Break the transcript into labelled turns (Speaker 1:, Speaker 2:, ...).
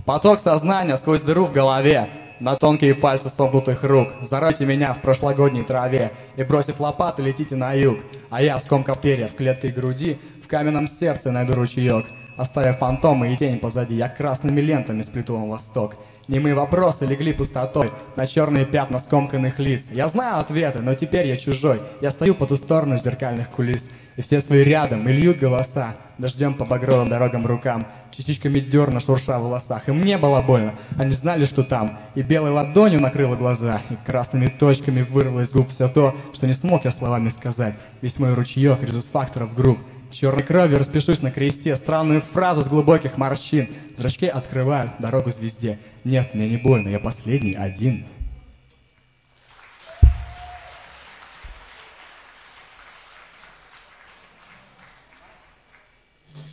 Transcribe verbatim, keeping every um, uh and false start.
Speaker 1: Поток сознания сквозь дыру в голове, на тонкие пальцы сомкнутых рук. Заройте меня в прошлогодней траве и, бросив лопаты, летите на юг. А я, скомкав перья в клетке груди, в каменном сердце найду ручеек. Оставив фантомы и тень позади, я красными лентами сплету вам восток. Немые вопросы легли пустотой на черные пятна скомканных лиц. Я знаю ответы, но теперь я чужой. Я стою по ту сторону зеркальных кулис. И все свои рядом, и льют голоса, дождем по багровым дорогам рукам, частичками дерна шурша в волосах. И мне было больно, они знали, что там. И белой ладонью накрыло глаза, и красными точками вырвало из губ все то, что не смог я словами сказать. Весь мой ручеек, резус-факторов групп. Черной кровью распишусь на кресте, странную фразу с глубоких морщин. Зрачки открывают дорогу звезде. Нет, мне не больно, я последний один.